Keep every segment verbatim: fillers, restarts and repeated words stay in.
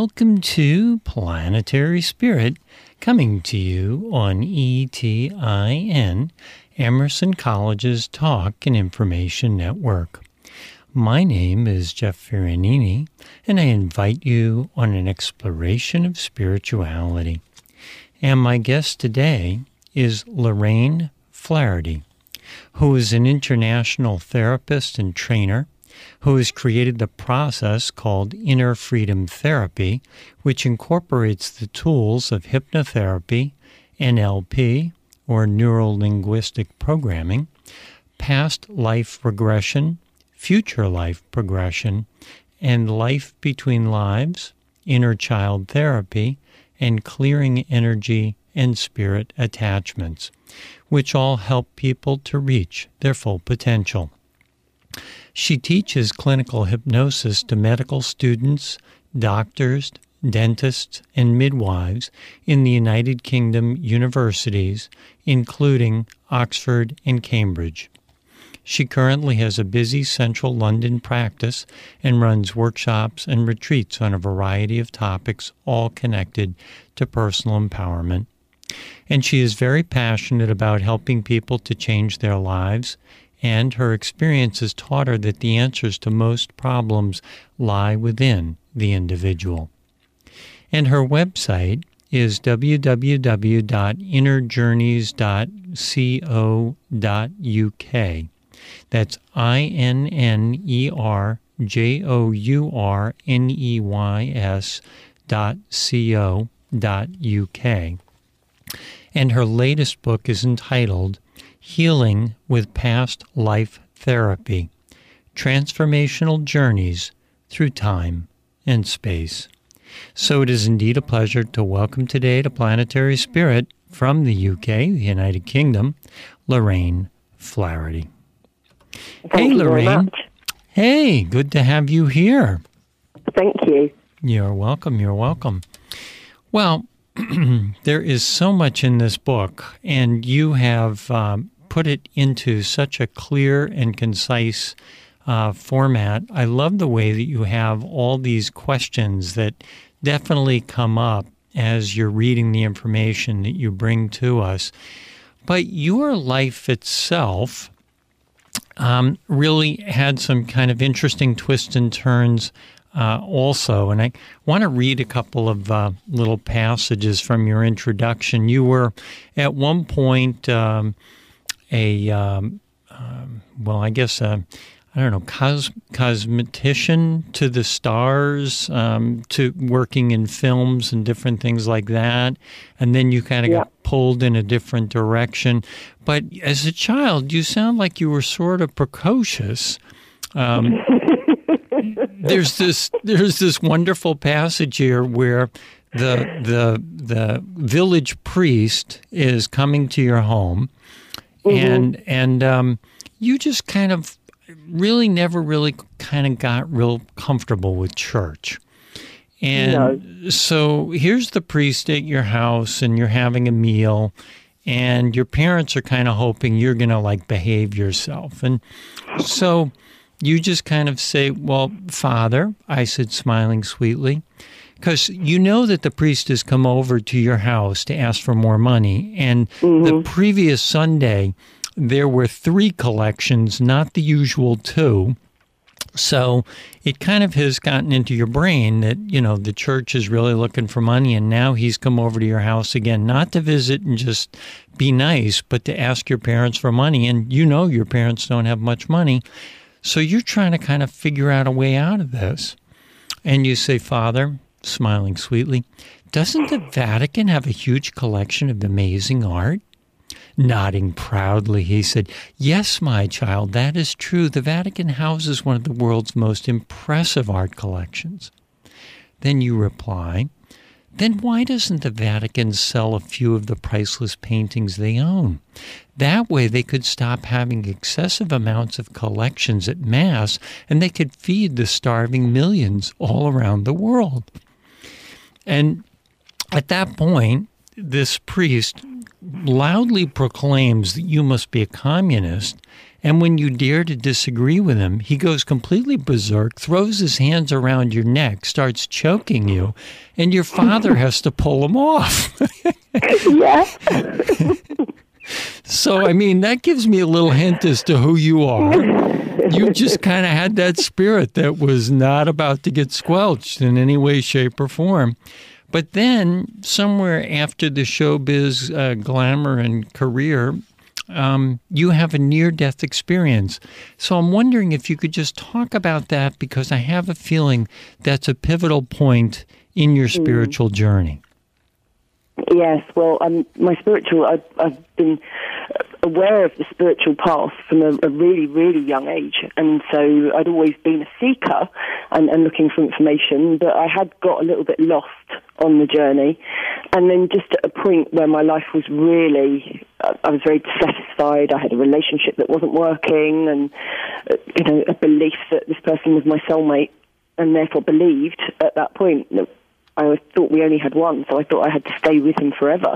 welcome to Planetary Spirit, coming to you on E T I N, Emerson College's Talk and Information Network. My name is Jeff Ferranini, and I invite you on an exploration of spirituality. And my guest today is Lorraine Flaherty, who is an international therapist and trainer who has created the process called Inner Freedom Therapy, which incorporates the tools of hypnotherapy, N L P, or neuro-linguistic programming, past life regression, future life progression, and life between lives, inner child therapy, and clearing energy and spirit attachments, which all help people to reach their full potential. She teaches clinical hypnosis to medical students, doctors, dentists, and midwives in the United Kingdom universities, including Oxford and Cambridge. She currently has a busy central London practice and runs workshops and retreats on a variety of topics, all connected to personal empowerment. And she is very passionate about helping people to change their lives, and her experience has taught her that the answers to most problems lie within the individual. And her website is w w w dot inner journeys dot co dot u k. That's I N N E R J O U R N E Y S dot C-O dot U-K. And her latest book is entitled Healing with Past Life Therapy, Transformational Journeys Through Time and Space. So it is indeed a pleasure to welcome today to Planetary Spirit from the U K, the United Kingdom, Lorraine Flaherty. Thank hey, you Lorraine. very much. Hey, good to have you here. Thank you. You're welcome. You're welcome. Well, there is so much in this book, and you have um, put it into such a clear and concise uh, format. I love the way that you have all these questions that definitely come up as you're reading the information that you bring to us. But your life itself um, really had some kind of interesting twists and turns Uh, also, and I want to read a couple of uh, little passages from your introduction. You were at one point um, a, um, um, well, I guess, uh, I don't know, cos- cosmetician to the stars, um, to working in films and different things like that. And then you kind of yeah. got pulled in a different direction. But as a child, you sound like you were sort of precocious. Um There's this there's this wonderful passage here where the the the village priest is coming to your home, mm-hmm. and and um, you just kind of really never really kind of got real comfortable with church. And no. So here's the priest at your house, and you're having a meal, and your parents are kind of hoping you're going to like behave yourself, and so you just kind of say, well, Father, I said, smiling sweetly, because you know that the priest has come over to your house to ask for more money. And mm-hmm. the previous Sunday, there were three collections, not the usual two. So it kind of has gotten into your brain that, you know, the church is really looking for money, and now he's come over to your house again, not to visit and just be nice, but to ask your parents for money. And you know your parents don't have much money. So you're trying to kind of figure out a way out of this. And you say, Father, smiling sweetly, doesn't the Vatican have a huge collection of amazing art? Nodding proudly, he said, yes, my child, that is true. The Vatican houses one of the world's most impressive art collections. Then you reply, then why doesn't the Vatican sell a few of the priceless paintings they own? That way they could stop having excessive amounts of collections at Mass, and they could feed the starving millions all around the world. And at that point, this priest loudly proclaims that you must be a communist. And when you dare to disagree with him, he goes completely berserk, throws his hands around your neck, starts choking you, and your father has to pull him off. Yeah. So, I mean, that gives me a little hint as to who you are. You just kind of had that spirit that was not about to get squelched in any way, shape, or form. But then, somewhere after the showbiz uh, glamour and career, um, you have a near-death experience. So I'm wondering if you could just talk about that, because I have a feeling that's a pivotal point in your spiritual mm. journey. Yes, well, um, my spiritual, I've, I've been aware of the spiritual path from a, a really, really young age. And so I'd always been a seeker and, and looking for information, but I had got a little bit lost on the journey. And then just at a point where my life was really, I was very dissatisfied. I had a relationship that wasn't working, and, you know, a belief that this person was my soulmate, and therefore believed at that point that I thought we only had one, so I thought I had to stay with him forever,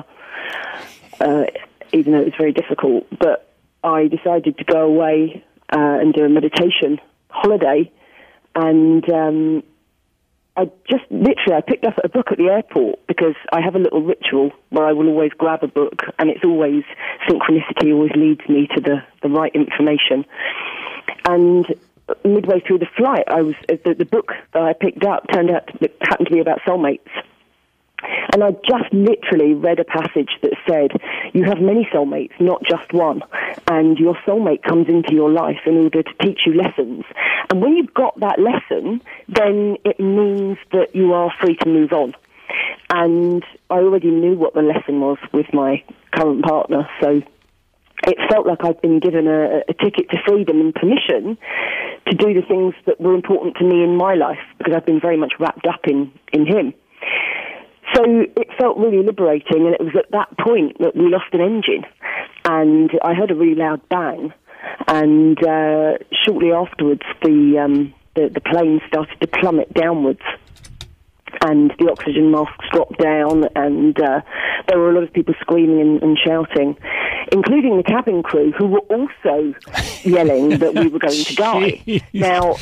uh, even though it was very difficult. But I decided to go away uh, and do a meditation holiday, and um, I just literally I picked up a book at the airport, because I have a little ritual where I will always grab a book, and it's always synchronicity always leads me to the, the right information. And midway through the flight, I was the, the book that I picked up turned out to, it happened to be about soulmates, and I just literally read a passage that said, "You have many soulmates, not just one, and your soulmate comes into your life in order to teach you lessons. And when you've got that lesson, then it means that you are free to move on." And I already knew what the lesson was with my current partner, so it felt like I'd been given a, a ticket to freedom and permission to do the things that were important to me in my life, because I've been very much wrapped up in, in him. So it felt really liberating, and it was at that point that we lost an engine, and I heard a really loud bang, and uh, shortly afterwards the, um, the the plane started to plummet downwards, and the oxygen masks dropped down, and uh, there were a lot of people screaming and, and shouting, including the cabin crew, who were also yelling that we were going to die. Now,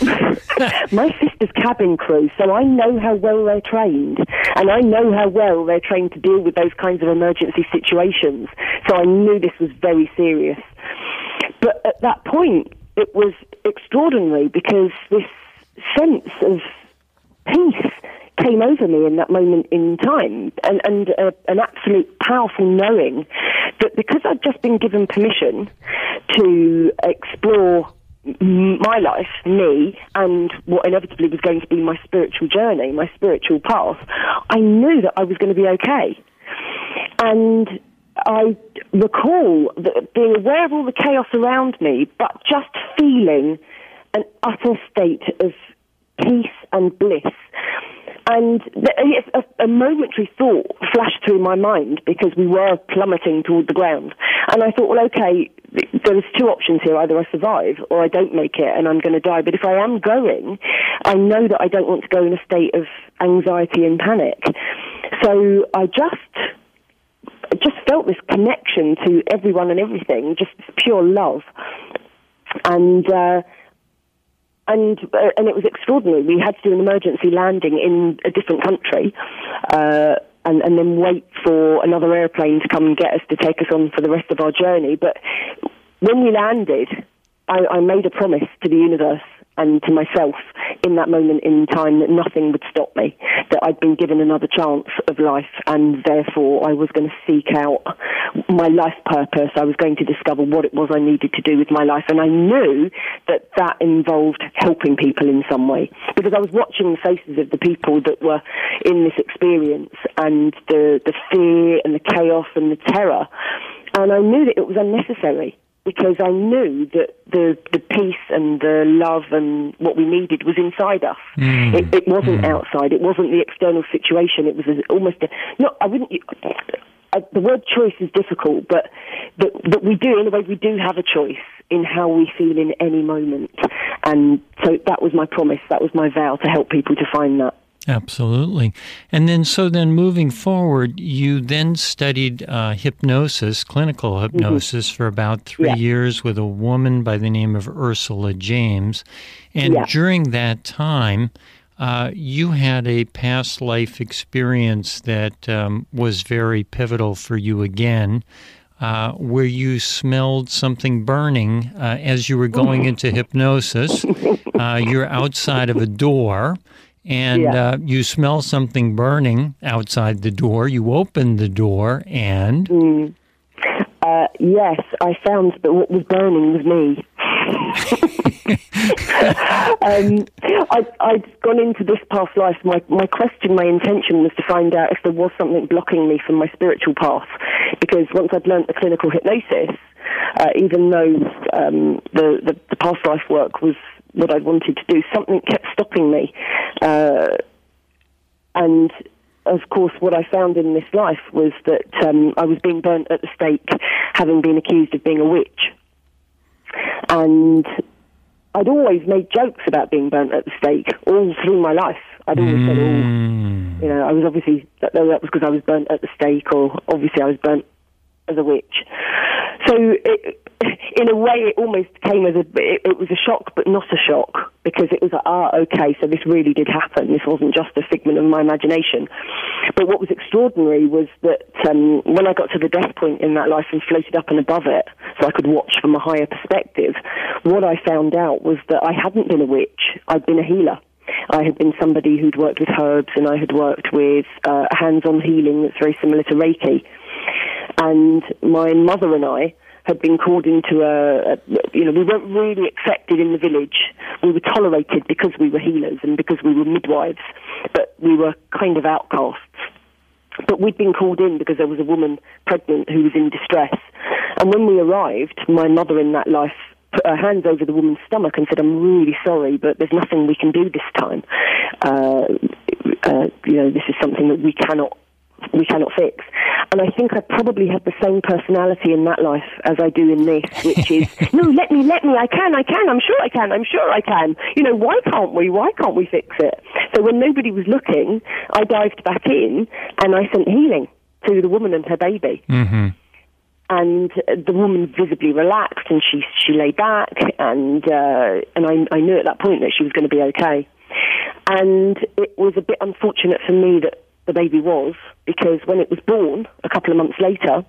my sister's cabin crew, so I know how well they're trained, and I know how well they're trained to deal with those kinds of emergency situations, so I knew this was very serious. But at that point, it was extraordinary, because this sense of peace came over me in that moment in time, and, and uh, an absolute powerful knowing that because I'd just been given permission to explore my life, me, and what inevitably was going to be my spiritual journey, my spiritual path, I knew that I was going to be okay. And I recall that being aware of all the chaos around me, but just feeling an utter state of peace and bliss. And a, a momentary thought flashed through my mind, because we were plummeting toward the ground. And I thought, well, okay, there's two options here. Either I survive or I don't make it and I'm going to die. But if I am going, I know that I don't want to go in a state of anxiety and panic. So I just, I just felt this connection to everyone and everything, just this pure love. And, uh, And uh, and it was extraordinary. We had to do an emergency landing in a different country, uh, and, and then wait for another airplane to come and get us to take us on for the rest of our journey. But when we landed, I, I made a promise to the universe and to myself in that moment in time that nothing would stop me, that I'd been given another chance of life, and therefore I was going to seek out my life purpose. I was going to discover what it was I needed to do with my life, and I knew that that involved helping people in some way, because I was watching the faces of the people that were in this experience, and the, the fear and the chaos and the terror, and I knew that it was unnecessary, because I knew that the the peace and the love and what we needed was inside us. Mm. It, it wasn't mm. outside. It wasn't the external situation. It was almost a, no. I wouldn't. I, the word choice is difficult, but but but we do, in a way, we do have a choice in how we feel in any moment. And so that was my promise. That was my vow, to help people to find that. Absolutely. And then, so then moving forward, you then studied uh, hypnosis, clinical hypnosis, mm-hmm. for about three yeah. years with a woman by the name of Ursula James. And yeah. during that time, uh, you had a past life experience that um, was very pivotal for you again, uh, where you smelled something burning uh, as you were going into hypnosis. Uh, you're outside of a door. And yeah. uh, you smell something burning outside the door. You open the door and... Mm. Uh, yes, I found that what was burning was me. um, I, I'd gone into this past life. My, my question, my intention was to find out if there was something blocking me from my spiritual path. Because once I'd learnt the clinical hypnosis, uh, even though um, the, the, the past life work was what I wanted to do, something kept stopping me. Uh, and, of course, what I found in this life was that um, I was being burnt at the stake, having been accused of being a witch. And I'd always made jokes about being burnt at the stake all through my life. I'd always mm. said, oh, you know, I was obviously, that, that was because I was burnt at the stake, or obviously I was burnt as a witch. So, it, in a way, it almost came as a, it, it was a shock, but not a shock, because it was like, ah, okay, so this really did happen. This wasn't just a figment of my imagination. But what was extraordinary was that um, when I got to the death point in that life and floated up and above it, so I could watch from a higher perspective, what I found out was that I hadn't been a witch, I'd been a healer. I had been somebody who'd worked with herbs, and I had worked with uh, hands-on healing that's very similar to Reiki. And my mother and I had been called into a, a, you know, we weren't really accepted in the village. We were tolerated because we were healers and because we were midwives, but we were kind of outcasts. But we'd been called in because there was a woman pregnant who was in distress. And when we arrived, my mother in that life put her hands over the woman's stomach and said, I'm really sorry, but there's nothing we can do this time. Uh, uh, you know, this is something that we cannot we cannot fix. And I think I probably had the same personality in that life as I do in this, which is, no, let me, let me, I can, I can, I'm sure I can, I'm sure I can. You know, why can't we? Why can't we fix it? So when nobody was looking, I dived back in and I sent healing to the woman and her baby. Mm-hmm. And the woman visibly relaxed, and she she lay back, and uh, and I, I knew at that point that she was going to be okay. And it was a bit unfortunate for me that the baby was, because when it was born, a couple of months later,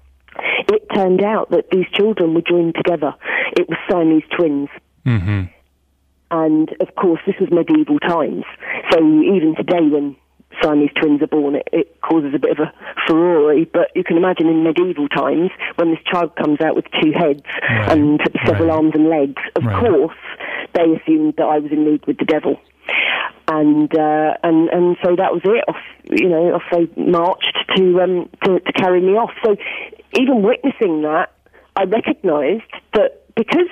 it turned out that these children were joined together. It was Siamese twins. Mm-hmm. And, of course, this was medieval times. So even today when Siamese twins are born, it, it causes a bit of a furore. But you can imagine in medieval times, when this child comes out with two heads right. and several right. arms and legs, of right. course, they assumed that I was in league with the devil. And uh, and and so that was it. Off, you know, off they marched to um to, to carry me off. So even witnessing that, I recognised that because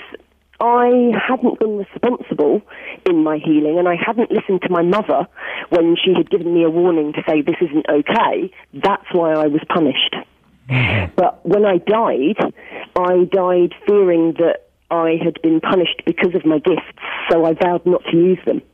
I hadn't been responsible in my healing, and I hadn't listened to my mother when she had given me a warning to say this isn't okay, that's why I was punished. Mm-hmm. But when I died, I died fearing that I had been punished because of my gifts, so I vowed not to use them.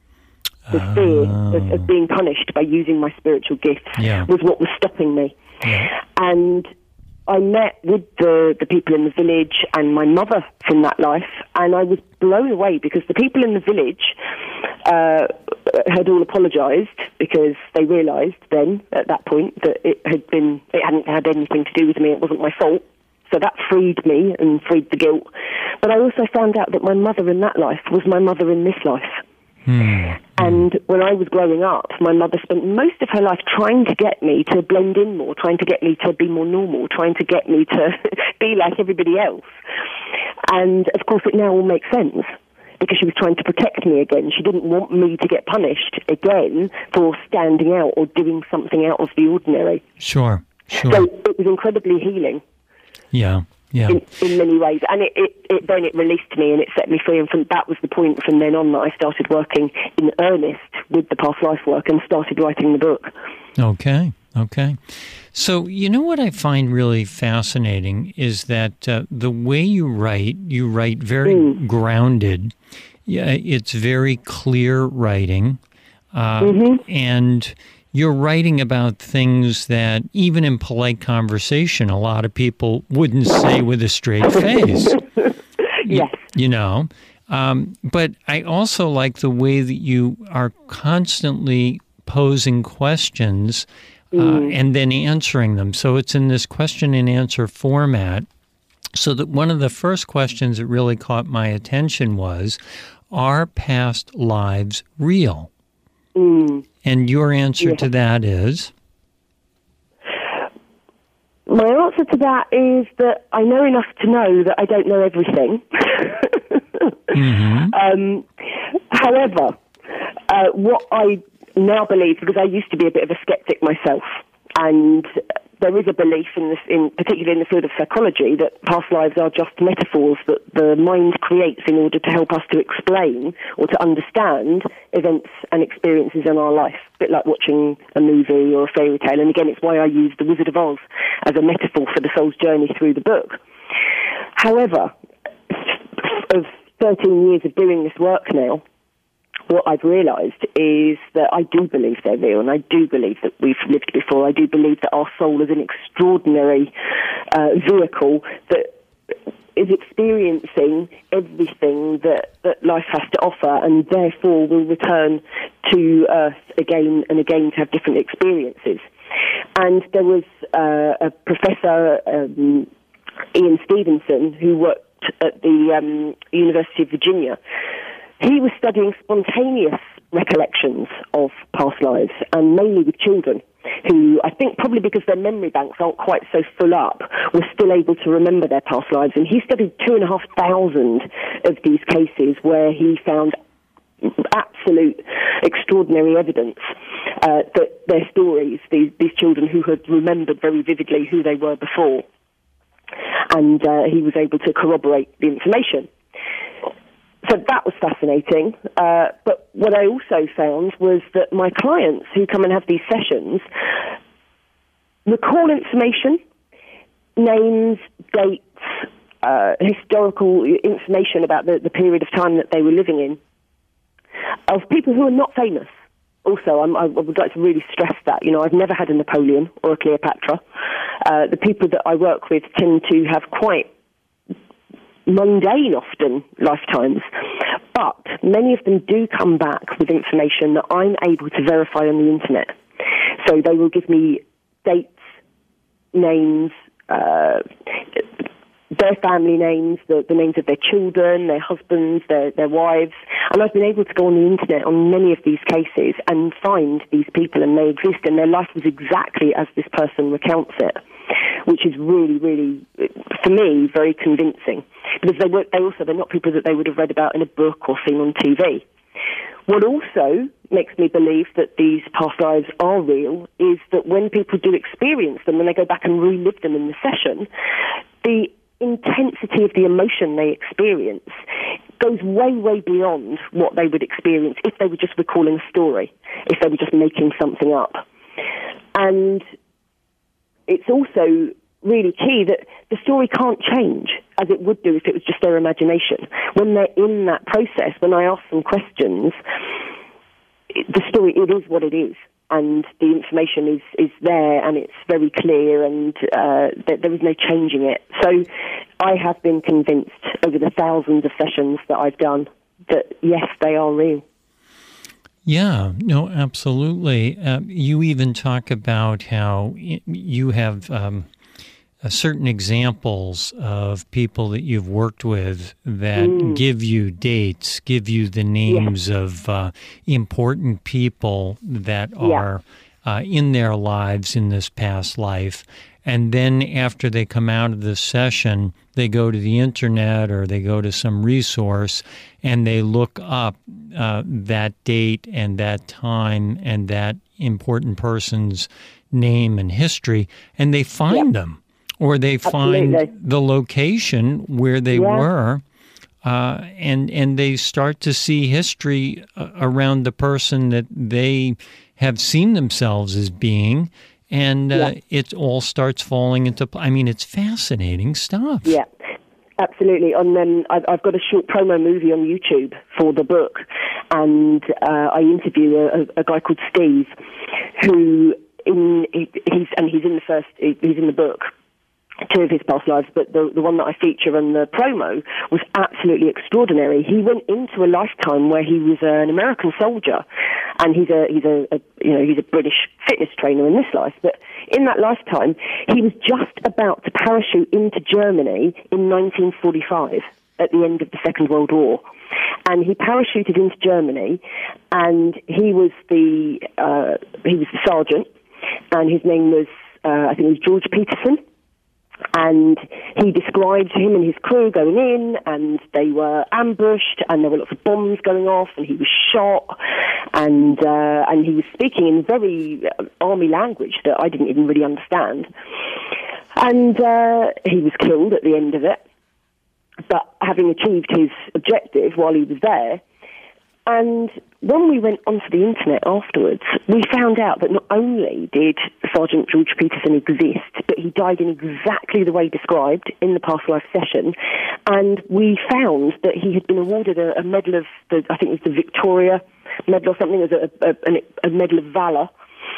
The fear oh. of, of being punished by using my spiritual gifts yeah. was what was stopping me. Yeah. And I met with the, the people in the village and my mother from that life, and I was blown away because the people in the village uh, had all apologised because they realised then, at that point, that it had been it hadn't had anything to do with me, it wasn't my fault. So that freed me and freed the guilt. But I also found out that my mother in that life was my mother in this life. Mm. And when I was growing up, my mother spent most of her life trying to get me to blend in more, trying to get me to be more normal, trying to get me to be like everybody else. And, of course, it now all makes sense because she was trying to protect me again. She didn't want me to get punished again for standing out or doing something out of the ordinary. Sure, sure. So it was incredibly healing. Yeah. Yeah. In, in many ways, and it, it, it then it released me and it set me free, and from that was the point from then on that I started working in earnest with the past life work and started writing the book. Okay, okay. So you know what I find really fascinating is that uh, the way you write, you write very mm. grounded. Yeah, it's very clear writing. Uh, mm-hmm. And you're writing about things that even in polite conversation, a lot of people wouldn't say with a straight face. Yes. You, you know, um, but I also like the way that you are constantly posing questions uh, mm. and then answering them. So it's in this question and answer format. So that one of the first questions that really caught my attention was, are past lives real? Mm. And your answer yeah. to that is? My answer to that is that I know enough to know that I don't know everything. mm-hmm. um, however, uh, what I now believe, because I used to be a bit of a skeptic myself, and there is a belief, in this, in particularly in the field of psychology, that past lives are just metaphors that the mind creates in order to help us to explain or to understand events and experiences in our life. A bit like watching a movie or a fairy tale. And again, it's why I use The Wizard of Oz as a metaphor for the soul's journey through the book. However, of thirteen years of doing this work now, what I've realised is that I do believe they're real, and I do believe that we've lived before. I do believe that our soul is an extraordinary uh, vehicle that is experiencing everything that, that life has to offer, and therefore will return to Earth again and again to have different experiences. And there was uh, a professor, um, Ian Stevenson, who worked at the um, University of Virginia. He was studying spontaneous recollections of past lives, and mainly with children, who I think probably because their memory banks aren't quite so full up, were still able to remember their past lives. And he studied two and a half thousand of these cases where he found absolute extraordinary evidence uh, that their stories, these, these children who had remembered very vividly who they were before, and uh, he was able to corroborate the information. So that was fascinating. Uh, but what I also found was that my clients who come and have these sessions recall information, names, dates, uh, historical information about the, the period of time that they were living in, of people who are not famous. Also, I'm, I would like to really stress that. You know, I've never had a Napoleon or a Cleopatra. Uh, the people that I work with tend to have quite mundane, often, lifetimes, but many of them do come back with information that I'm able to verify on the internet. So they will give me dates, names, uh, their family names, the, the names of their children, their husbands, their, their wives, and I've been able to go on the internet on many of these cases and find these people, and they exist, and their life was exactly as this person recounts it, which is really, really, for me, very convincing. Because they were, they also, they're not people that they would have read about in a book or seen on T V. What also makes me believe that these past lives are real is that when people do experience them, when they go back and relive them in the session, the intensity of the emotion they experience goes way, way beyond what they would experience if they were just recalling a story, if they were just making something up. And it's also really key that the story can't change as it would do if it was just their imagination. When they're in that process, when I ask them questions, it, the story, it is what it is. And the information is, is there, and it's very clear, and uh, there, there is no changing it. So I have been convinced over the thousands of sessions that I've done that, yes, they are real. Yeah, no, absolutely. Uh, you even talk about how you have um, uh, certain examples of people that you've worked with that mm. give you dates, give you the names yeah. of uh, important people that are yeah. uh, in their lives in this past life. And then after they come out of the session, they go to the internet or they go to some resource and they look up uh, that date and that time and that important person's name and history, and they find yep. them. Or they find Absolutely. the location where they yeah. were, uh, and and they start to see history uh, around the person that they have seen themselves as being, and uh, yeah. it all starts falling into place. I mean, it's fascinating stuff. Yeah, absolutely. And then I've, I've got a short promo movie on YouTube for the book, and uh, I interview a, a guy called Steve, who in he, he's and he's in the first he's in the book. Two of his past lives, but the the one that I feature in the promo was absolutely extraordinary. He went into a lifetime where he was an American soldier, and he's a he's a, a you know he's a British fitness trainer in this life. But in that lifetime, he was just about to parachute into Germany in nineteen forty-five at the end of the Second World War, and he parachuted into Germany, and he was the uh, he was the sergeant, and his name was uh, I think it was George Peterson. And he described him and his crew going in, and they were ambushed, and there were lots of bombs going off, and he was shot, and uh, and he was speaking in very army language that I didn't even really understand. And uh, he was killed at the end of it, but having achieved his objective while he was there. And when we went onto the internet afterwards, we found out that not only did Sergeant George Peterson exist, but he died in exactly the way described in the past life session. And we found that he had been awarded a, a medal of, the, I think it was the Victoria Medal or something, as a, a, a Medal of Valor.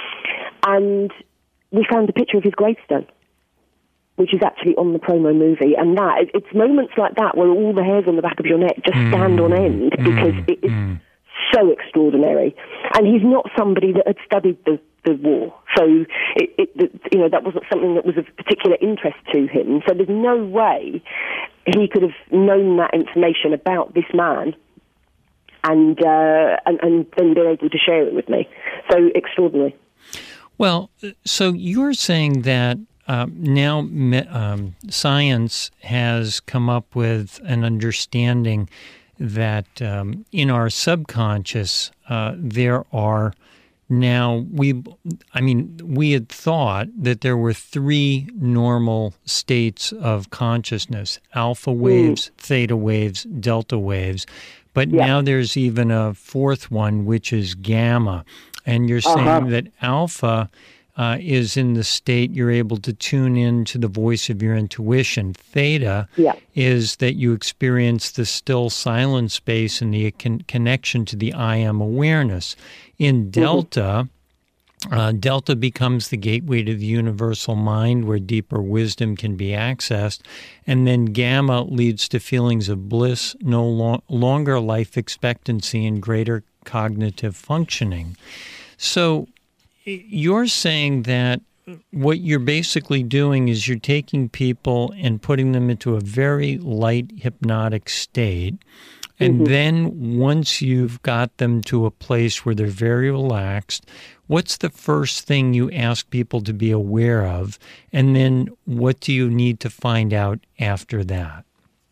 And we found a picture of his gravestone, which is actually on the promo movie. And that, it's moments like that where all the hairs on the back of your neck just stand mm, on end, because mm, it is mm. so extraordinary. And he's not somebody that had studied the, the war. So, it, it, you know, that wasn't something that was of particular interest to him. So there's no way he could have known that information about this man and, uh, and, and then been able to share it with me. So extraordinary. Well, so you're saying that Uh, now um, science has come up with an understanding that um, in our subconscious uh, there are now, we, I mean, we had thought that there were three normal states of consciousness: alpha waves, mm. theta waves, delta waves. But yeah. now there's even a fourth one, which is gamma. And you're saying uh-huh. that alpha Uh, is in the state you're able to tune in to the voice of your intuition. Theta yeah. is that you experience the still silent space and the con- connection to the I am awareness. In Delta, mm-hmm. uh, Delta becomes the gateway to the universal mind where deeper wisdom can be accessed. And then Gamma leads to feelings of bliss, no lo- longer life expectancy, and greater cognitive functioning. So you're saying that what you're basically doing is you're taking people and putting them into a very light hypnotic state. And mm-hmm. then once you've got them to a place where they're very relaxed, what's the first thing you ask people to be aware of? And then what do you need to find out after that?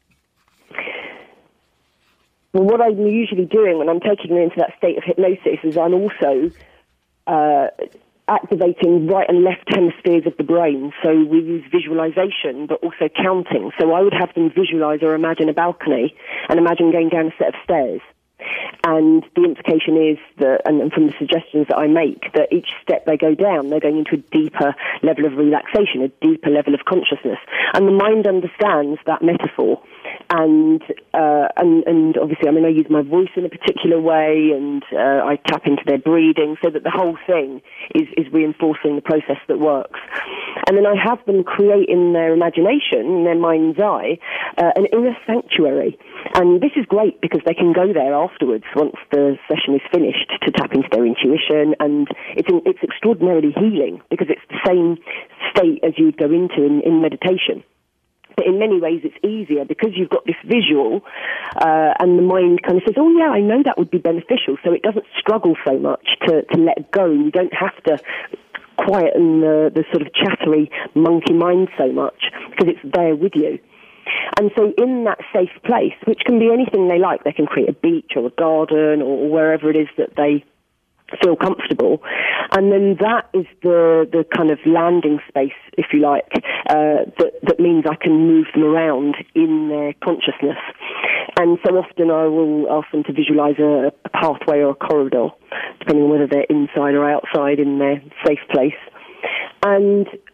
Well, what I'm usually doing when I'm taking them into that state of hypnosis is I'm also Uh, activating right and left hemispheres of the brain. So we use visualization, but also counting. So I would have them visualize or imagine a balcony and imagine going down a set of stairs. And the implication is that, and from the suggestions that I make, that each step they go down, they're going into a deeper level of relaxation, a deeper level of consciousness. And the mind understands that metaphor. And, uh, and, and obviously, I mean, I use my voice in a particular way, and uh, I tap into their breathing so that the whole thing is, is reinforcing the process that works. And then I have them create in their imagination, in their mind's eye, uh, an inner sanctuary. And this is great because they can go there afterwards once the session is finished to tap into their intuition, and it's it's extraordinarily healing because it's the same state as you would go into in, in meditation. But in many ways it's easier because you've got this visual uh, and the mind kind of says, oh yeah, I know that would be beneficial, so it doesn't struggle so much to, to let go. You don't have to quieten the, the sort of chattery monkey mind so much because it's there with you. And so in that safe place, which can be anything they like, they can create a beach or a garden or wherever it is that they feel comfortable. And then that is the, the kind of landing space, if you like, uh, that, that means I can move them around in their consciousness. And so often I will ask them to visualize a, a pathway or a corridor, depending on whether they're inside or outside in their safe place. And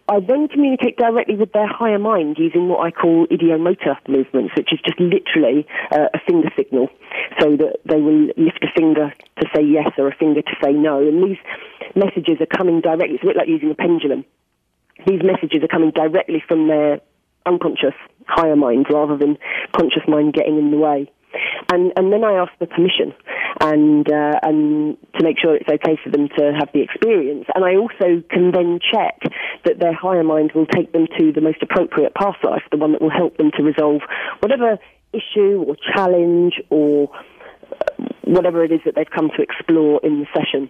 I then communicate directly with their higher mind using what I call idiomotor movements, which is just literally uh, a finger signal, so that they will lift a finger to say yes or a finger to say no. And these messages are coming directly. It's a bit like using a pendulum. These messages are coming directly from their unconscious higher mind rather than conscious mind getting in the way. And and then I ask for permission and uh, and to make sure it's okay for them to have the experience. And I also can then check that their higher mind will take them to the most appropriate past life, the one that will help them to resolve whatever issue or challenge or whatever it is that they've come to explore in the session.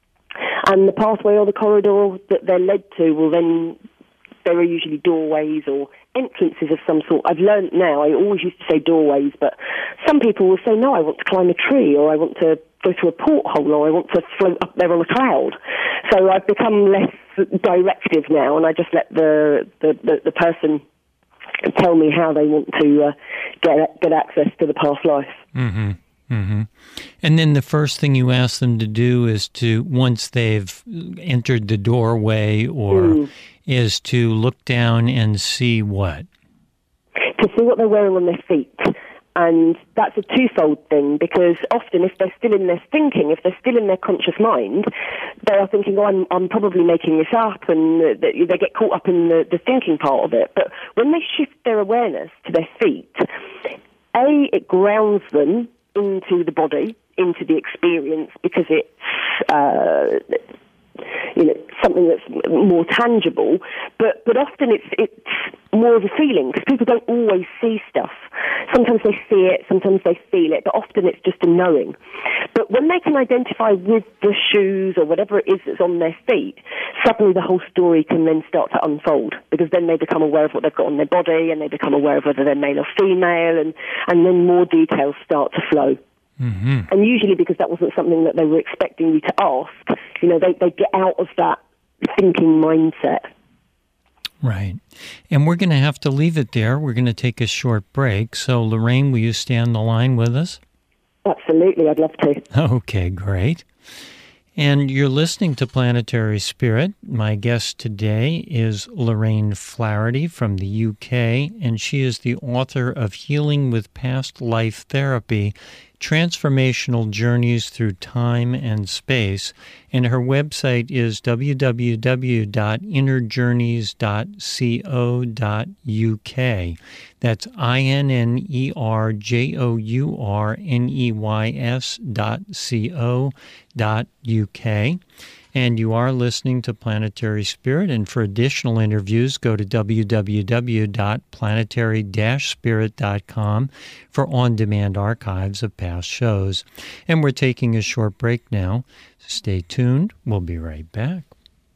And the pathway or the corridor that they're led to will then, there are usually doorways or entrances of some sort. I've learned now, I always used to say doorways, but some people will say, no, I want to climb a tree, or I want to go through a porthole, or I want to float up there on a cloud. So I've become less directive now, and I just let the, the, the, the person tell me how they want to uh, get, get access to the past life. Mm-hmm. Mm-hmm. And then the first thing you ask them to do is to, once they've entered the doorway, or mm. is to look down and see what? To see what they're wearing on their feet. And that's a twofold thing, because often if they're still in their thinking, if they're still in their conscious mind, they are thinking, oh, I'm, I'm probably making this up, and they get caught up in the, the thinking part of it. But when they shift their awareness to their feet, A, it grounds them into the body, into the experience, because it's uh, you know, something that's more tangible. But but often it's it's more of a feeling, because people don't always see stuff. Sometimes they see it, sometimes they feel it, but often it's just a knowing. But when they can identify with the shoes or whatever it is that's on their feet, suddenly the whole story can then start to unfold, because then they become aware of what they've got on their body, and they become aware of whether they're male or female, and, and then more details start to flow. Mm-hmm. And usually, because that wasn't something that they were expecting you to ask, you know, they, they get out of that thinking mindset. Right. And we're going to have to leave it there. We're going to take a short break. So, Lorraine, will you stay on the line with us? Absolutely. I'd love to. Okay, great. And you're listening to Planetary Spirit. My guest today is Lorraine Flaherty from the U K, and she is the author of Healing with Past Life Therapy, Transformational Journeys Through Time and Space. And her website is w w w dot inner journeys dot co dot u k. That's I N N E R J O U R N E Y S dot C-O dot U-K. And you are listening to Planetary Spirit. And for additional interviews, go to w w w dot planetary dash spirit dot com for on-demand archives of past shows. And we're taking a short break now. Stay tuned. We'll be right back.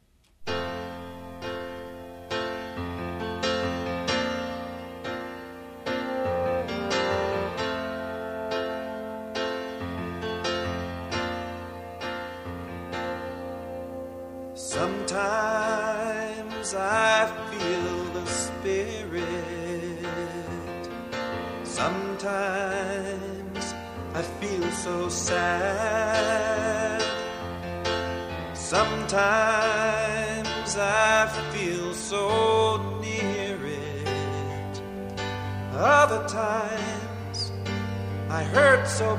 Sometimes I feel the Spirit. Sometimes I feel so sad. Sometimes I feel so near it. Other times I hurt so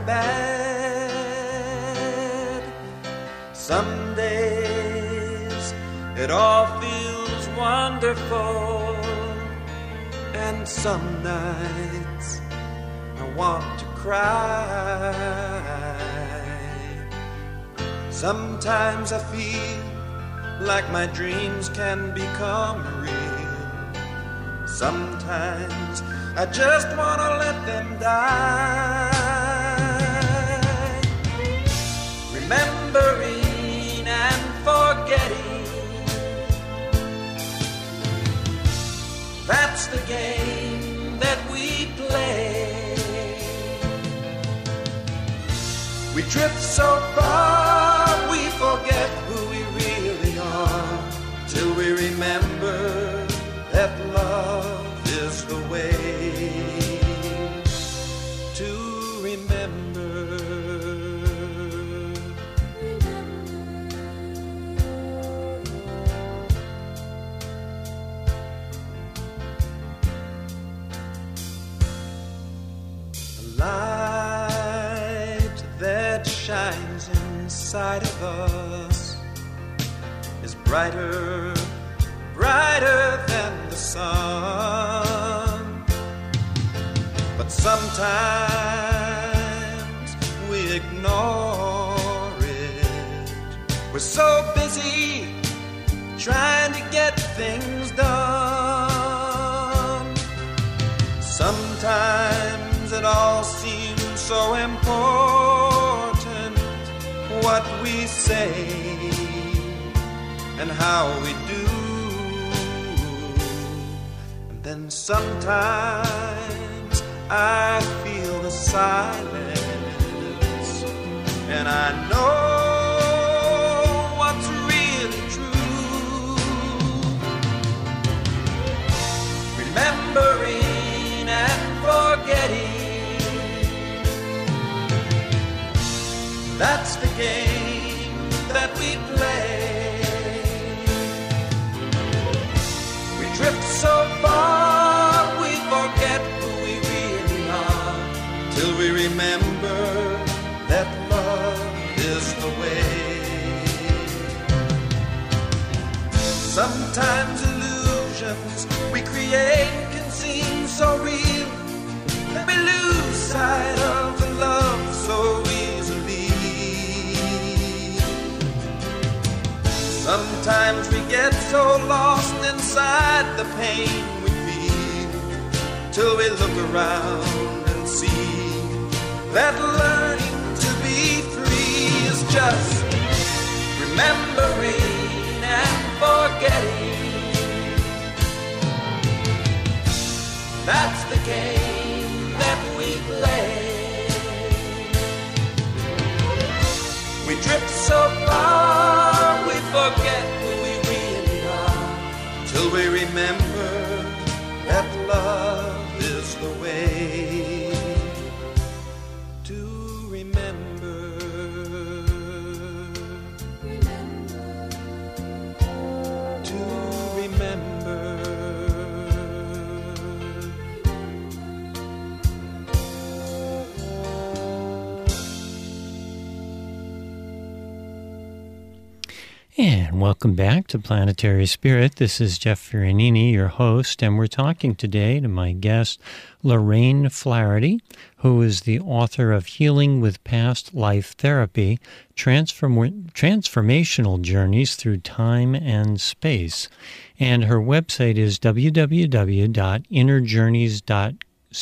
bad. Some days it all feels wonderful, and some nights I want to cry. Sometimes I feel like my dreams can become real. Sometimes I just want to let them die. Remembering and forgetting, that's the game that we play. We drift so far, we forget who we really are, till we remember that love is the way to remember. shines inside of us is brighter, brighter than the sun. But sometimes we ignore it. We're so busy trying to get things done. Sometimes it all seems so important, what we say and how we do. And then sometimes I feel the silence, and I know what's really true. Remembering and forgetting, that's the game that we play. We drift so far, we forget who we really are, till we remember that love is the way. Sometimes illusions we create can seem so real that we lose sight of the love so easily. Sometimes we get so lost inside the pain we feel, till we look around and see that learning to be free is just remembering and forgetting. That's the game that we play. We drift so far, we forget who we really are, till we remember that love is the way to remember. To remember. And welcome back to Planetary Spirit. This is Jeff Fiorentini, your host, and we're talking today to my guest, Lorraine Flaherty, who is the author of Healing with Past Life Therapy, Transform- Transformational Journeys Through Time and Space. And her website is w w w dot inner journeys dot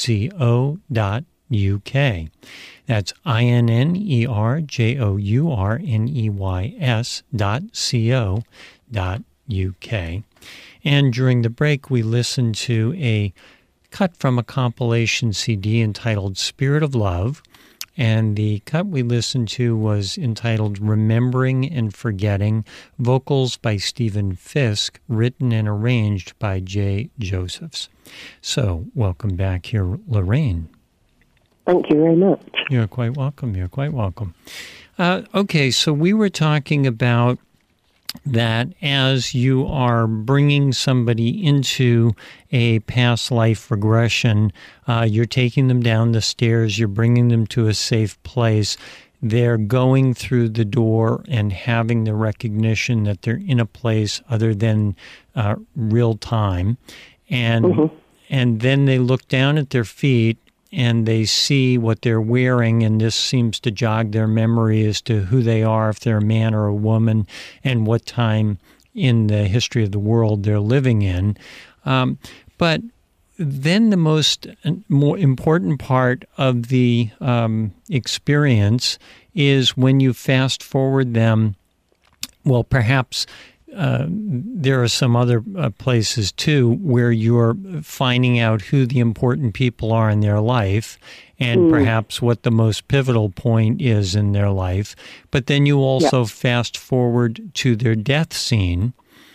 co dot u k. That's I N N E R J O U R N E Y S dot C-O dot U-K. And during the break, we listened to a cut from a compilation C D entitled Spirit of Love. And the cut we listened to was entitled Remembering and Forgetting, vocals by Stephen Fisk, written and arranged by Jay Josephs. So, welcome back here, Lorraine. Thank you very much. You're quite welcome. You're quite welcome. Uh, okay, so we were talking about that as you are bringing somebody into a past life regression, uh, you're taking them down the stairs, you're bringing them to a safe place. They're going through the door and having the recognition that they're in a place other than uh, real time. And, mm-hmm. and then they look down at their feet and they see what they're wearing, and this seems to jog their memory as to who they are, if they're a man or a woman, and what time in the history of the world they're living in. Um, but then the most more important part of the um, experience is when you fast forward them, well, perhaps Uh, there are some other uh, places, too, where you're finding out who the important people are in their life and mm. perhaps what the most pivotal point is in their life. But then you also yeah. fast forward to their death scene.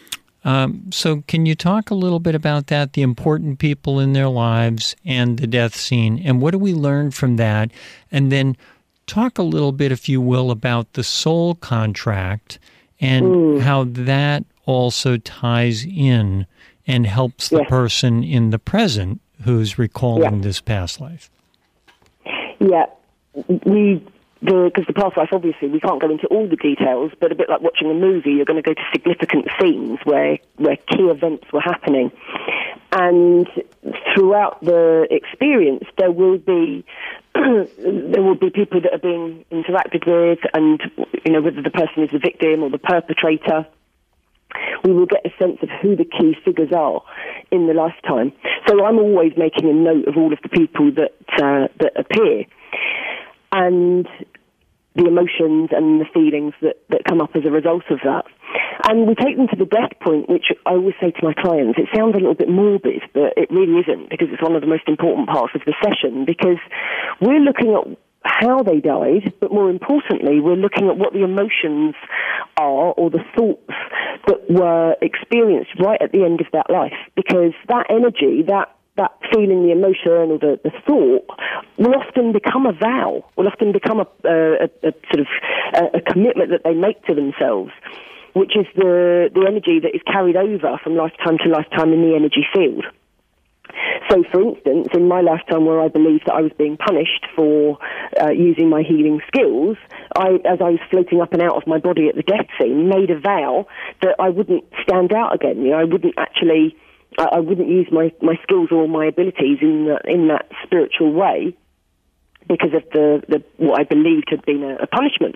Um, so can you talk a little bit about that, the important people in their lives and the death scene, and what do we learn from that? And then talk a little bit, if you will, about the soul contract and mm. how that also ties in and helps the yeah. person in the present who's recalling yeah. this past life. Yeah. We because the, the past life, obviously, we can't go into all the details, but a bit like watching a movie, you're going to go to significant scenes where, where key events were happening. And throughout the experience, there will be there will be people that are being interacted with, and you know whether the person is the victim or the perpetrator. We will get a sense of who the key figures are in the lifetime. So I'm always making a note of all of the people that uh, that appear, and the emotions and the feelings that, that come up as a result of that. And we take them to the death point, which I always say to my clients, it sounds a little bit morbid, but it really isn't, because it's one of the most important parts of the session, because we're looking at how they died, but more importantly, we're looking at what the emotions are, or the thoughts that were experienced right at the end of that life, because that energy, that that feeling, the emotion, or the, the thought will often become a vow, will often become a, a, a sort of a, a commitment that they make to themselves, which is the, the energy that is carried over from lifetime to lifetime in the energy field. So, for instance, in my lifetime where I believed that I was being punished for uh, using my healing skills, I, as I was floating up and out of my body at the death scene, made a vow that I wouldn't stand out again. You know, I wouldn't actually... I wouldn't use my, my skills or my abilities in the, in that spiritual way because of the, the what I believed had been a, a punishment.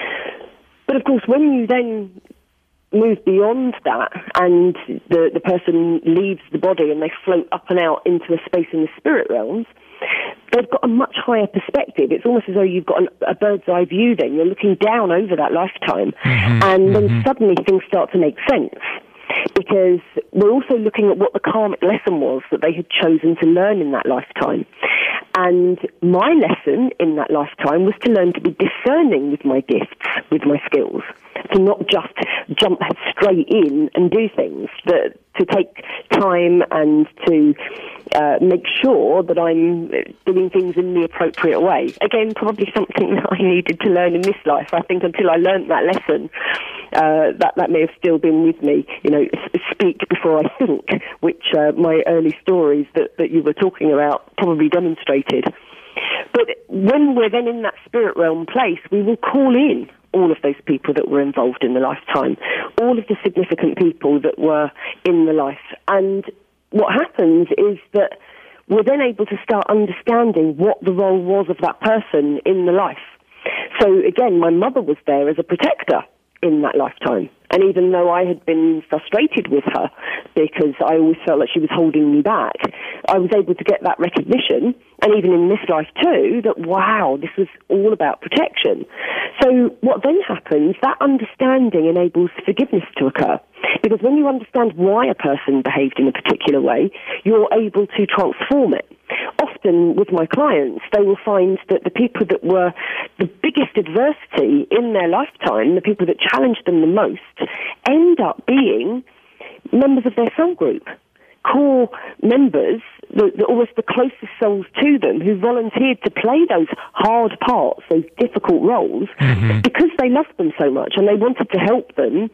But of course, when you then move beyond that and the, the person leaves the body and they float up and out into a space in the spirit realms, they've got a much higher perspective. It's almost as though you've got an, a bird's eye view then. You're looking down over that lifetime, mm-hmm, and then mm-hmm. suddenly things start to make sense. Because we're also looking at what the karmic lesson was that they had chosen to learn in that lifetime. And my lesson in that lifetime was to learn to be discerning with my gifts, with my skills, to not just jump straight in and do things, but to take time and to uh, make sure that I'm doing things in the appropriate way. Again, probably something that I needed to learn in this life. I think until I learned that lesson, uh, that, that may have still been with me. You know, speak before I think, which uh, my early stories that, that you were talking about probably demonstrated. But when we're then in that spirit realm place, we will call in all of those people that were involved in the lifetime, all of the significant people that were in the life. And what happens is that we're then able to start understanding what the role was of that person in the life. So again, my mother was there as a protector in that lifetime. And even though I had been frustrated with her because I always felt like she was holding me back, I was able to get that recognition, and even in this life too, that wow, this was all about protection. So what then happens, that understanding enables forgiveness to occur. Because when you understand why a person behaved in a particular way, you're able to transform it. Often with my clients, they will find that the people that were the biggest adversity in their lifetime, the people that challenged them the most, end up being members of their soul group, core members, the, the, almost the closest souls to them, who volunteered to play those hard parts, those difficult roles, mm-hmm. because they loved them so much and they wanted to help them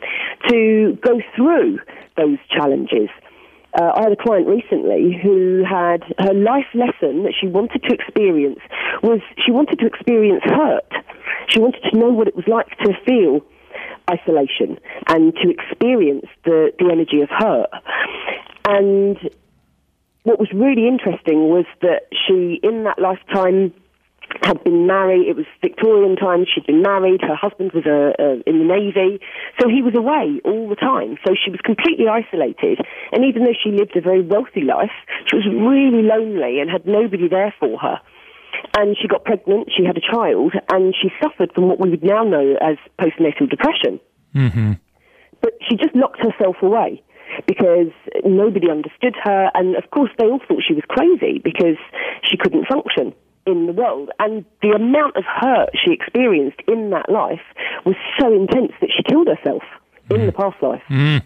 to go through those challenges. Uh, I had a client recently who had her life lesson that she wanted to experience was she wanted to experience hurt. She wanted to know what it was like to feel isolation and to experience the, the energy of hurt. And what was really interesting was that she, in that lifetime, had been married. It was Victorian times. She'd been married. Her husband was a, a, in the Navy. So he was away all the time. So she was completely isolated. And even though she lived a very wealthy life, she was really lonely and had nobody there for her. And she got pregnant, she had a child, and she suffered from what we would now know as postnatal depression. Mm-hmm. But she just locked herself away because nobody understood her. And, of course, they all thought she was crazy because she couldn't function in the world. And the amount of hurt she experienced in that life was so intense that she killed herself mm. in the past life. Mm.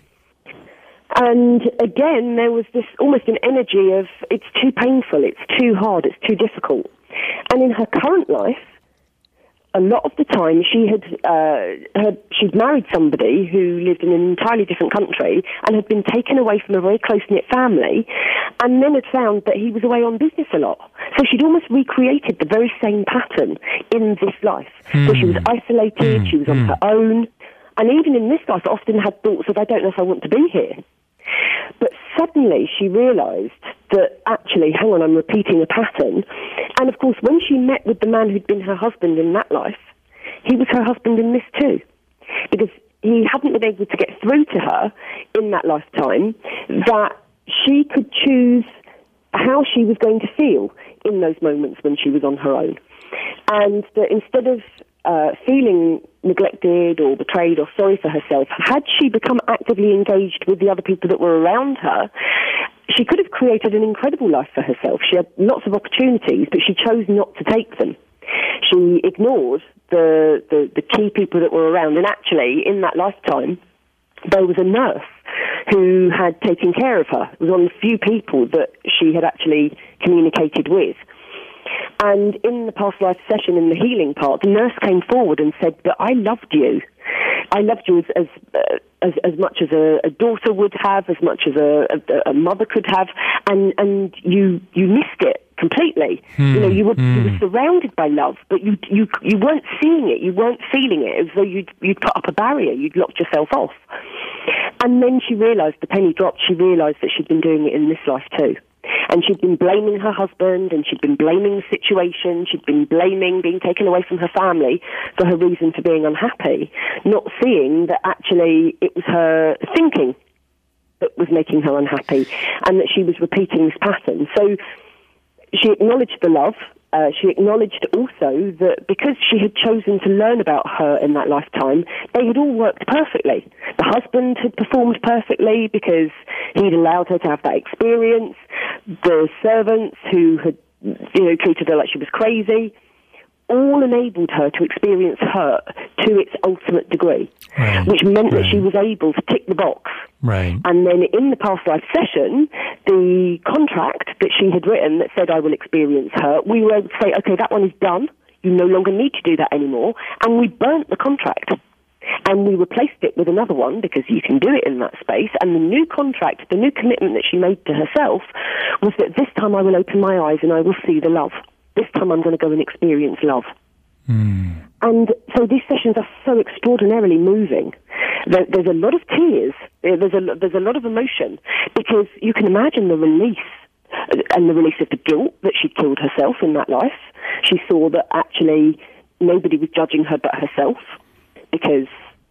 And again, there was this almost an energy of, it's too painful, it's too hard, it's too difficult. And in her current life, a lot of the time she had, uh, had she'd married somebody who lived in an entirely different country and had been taken away from a very close-knit family, and then had found that he was away on business a lot. So she'd almost recreated the very same pattern in this life. Mm. So she was isolated, mm. she was on mm. her own, and even in this life often had thoughts of, I don't know if I want to be here. But suddenly she realised that actually, hang on, I'm repeating a pattern. And of course, when she met with the man who'd been her husband in that life, he was her husband in this too. Because he hadn't been able to get through to her in that lifetime that she could choose how she was going to feel in those moments when she was on her own. And that instead of uh, feeling neglected or betrayed or sorry for herself, had she become actively engaged with the other people that were around her, she could have created an incredible life for herself. She had lots of opportunities, but she chose not to take them. She ignored the, the, the key people that were around. And actually, in that lifetime, there was a nurse who had taken care of her. It was one of the few people that she had actually communicated with. And in the past life session, in the healing part, the nurse came forward and said that I loved you. I loved you as as uh, as, as much as a, a daughter would have, as much as a, a, a mother could have, and and you you missed it completely. Hmm. You know, you were hmm. you were surrounded by love, but you you you weren't seeing it, you weren't feeling it, as though you'd you'd put up a barrier, you'd locked yourself off. And then she realised, the penny dropped. She realised that she'd been doing it in this life too. And she'd been blaming her husband, and she'd been blaming the situation, she'd been blaming being taken away from her family for her reason for being unhappy, not seeing that actually it was her thinking that was making her unhappy, and that she was repeating this pattern. So she acknowledged the love. Uh, she acknowledged also that because she had chosen to learn about her in that lifetime, they had all worked perfectly. The husband had performed perfectly because he'd allowed her to have that experience. The servants who had, you know, treated her like she was crazy, all enabled her to experience her to its ultimate degree, right. which meant right. that she was able to tick the box. Right. And then in the past life session, the contract that she had written that said I will experience her, we were able to say, okay, that one is done. You no longer need to do that anymore. And we burnt the contract. And we replaced it with another one, because you can do it in that space. And the new contract, the new commitment that she made to herself, was that this time I will open my eyes and I will see the love. This time I'm going to go and experience love. Mm. And so these sessions are so extraordinarily moving. There, there's a lot of tears. There's a, there's a lot of emotion, because you can imagine the release and the release of the guilt that she killed herself in that life. She saw that actually nobody was judging her but herself, because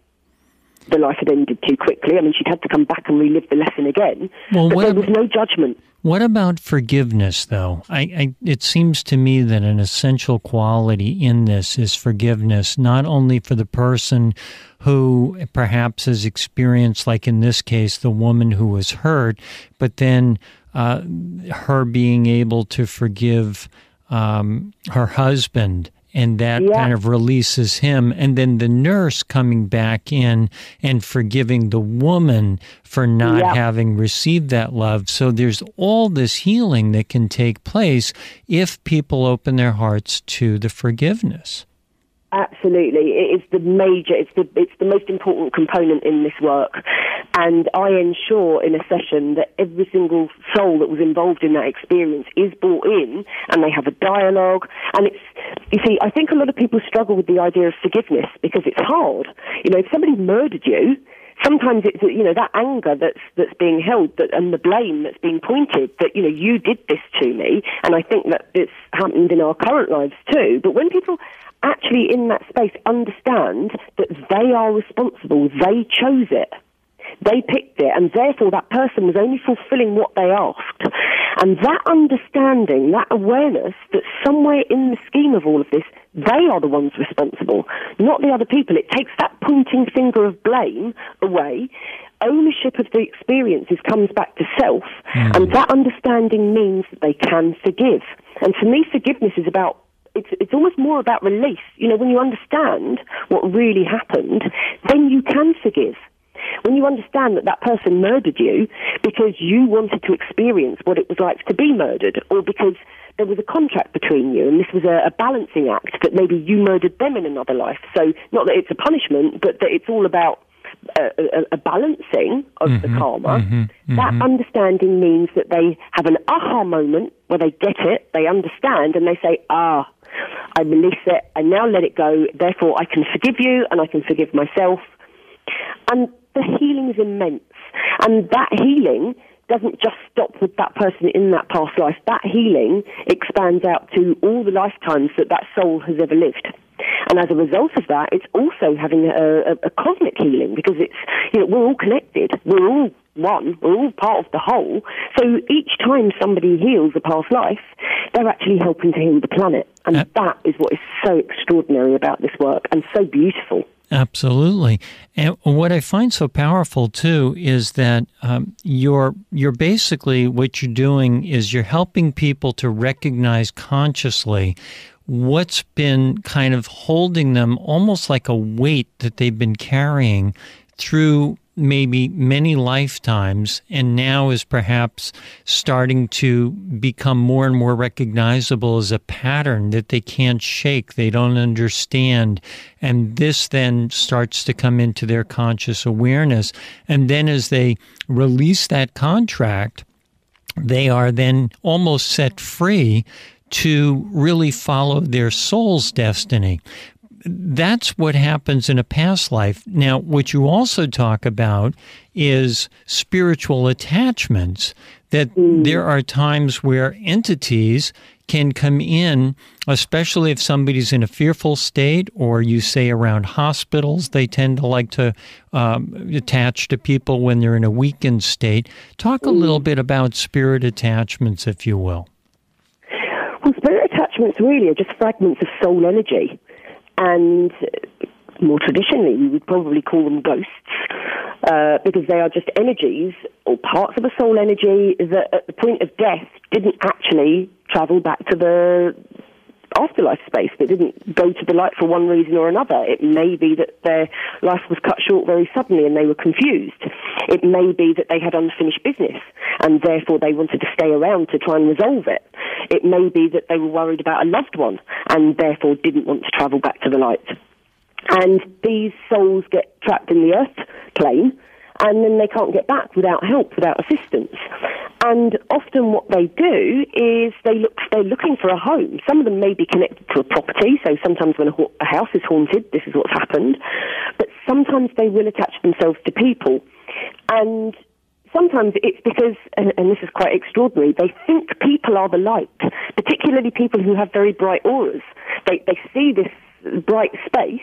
the life had ended too quickly. I mean, she'd had to come back and relive the lesson again, well, but there was no judgment. What about forgiveness, though? I, I, it seems to me that an essential quality in this is forgiveness, not only for the person who perhaps has experienced, like in this case, the woman who was hurt, but then uh, her being able to forgive um, her husband, and that yeah. kind of releases him. And then the nurse coming back in and forgiving the woman for not yeah. having received that love. So there's all this healing that can take place if people open their hearts to the forgiveness. Absolutely. It is the major, it's the it's the most important component in this work. And I ensure in a session that every single soul that was involved in that experience is brought in, and they have a dialogue. And it's, you see, I think a lot of people struggle with the idea of forgiveness because it's hard. You know, if somebody murdered you, sometimes it's, you know, that anger that's that's being held, that, and the blame that's being pointed, that, you know, you did this to me. And I think that it's happened in our current lives too. But when people actually in that space understand that they are responsible, they chose it, they picked it, and therefore that person was only fulfilling what they asked. And that understanding, that awareness that somewhere in the scheme of all of this, they are the ones responsible, not the other people. It takes that pointing finger of blame away. Ownership of the experiences comes back to self, mm. and that understanding means that they can forgive. And for me, forgiveness is about It's, it's almost more about release. You know, when you understand what really happened, then you can forgive. When you understand that that person murdered you because you wanted to experience what it was like to be murdered, or because there was a contract between you, and this was a, a balancing act, that maybe you murdered them in another life. So not that it's a punishment, but that it's all about a, a, a balancing of mm-hmm, the karma. Mm-hmm, mm-hmm. That understanding means that they have an aha moment where they get it, they understand, and they say, ah, I release it, I now let it go, therefore I can forgive you and I can forgive myself. And the healing is immense. And that healing doesn't just stop with that person in that past life. That healing expands out to all the lifetimes that that soul has ever lived. And as a result of that, it's also having a, a, a cosmic healing, because it's, you know, we're all connected. We're all one. We're all part of the whole. So each time somebody heals a past life, they're actually helping to heal the planet. And uh, that is what is so extraordinary about this work and so beautiful. Absolutely. And what I find so powerful, too, is that um, you're you're basically, what you're doing is you're helping people to recognize consciously what's been kind of holding them, almost like a weight that they've been carrying through maybe many lifetimes, and now is perhaps starting to become more and more recognizable as a pattern that they can't shake, they don't understand. And this then starts to come into their conscious awareness. And then as they release that contract, they are then almost set free to really follow their soul's destiny. That's what happens in a past life. Now, what you also talk about is spiritual attachments, that mm. there are times where entities can come in, especially if somebody's in a fearful state, or you say around hospitals, they tend to like to um, attach to people when they're in a weakened state. Talk a little bit about spirit attachments, if you will. Well, spirit attachments really are just fragments of soul energy. And more traditionally, we would probably call them ghosts, uh, because they are just energies or parts of a soul energy that at the point of death didn't actually travel back to the afterlife space. They didn't go to the light for one reason or another. It may be that their life was cut short very suddenly and they were confused. It may be that they had unfinished business and therefore they wanted to stay around to try and resolve it. It may be that they were worried about a loved one and therefore didn't want to travel back to the light. And these souls get trapped in the earth plane, and then they can't get back without help, without assistance. And often what they do is they look, they're looking for a home. Some of them may be connected to a property, so sometimes when a, a house is haunted, this is what's happened. But sometimes they will attach themselves to people. And sometimes it's because, and, and this is quite extraordinary, they think people are the light, particularly people who have very bright auras. They, they see this bright space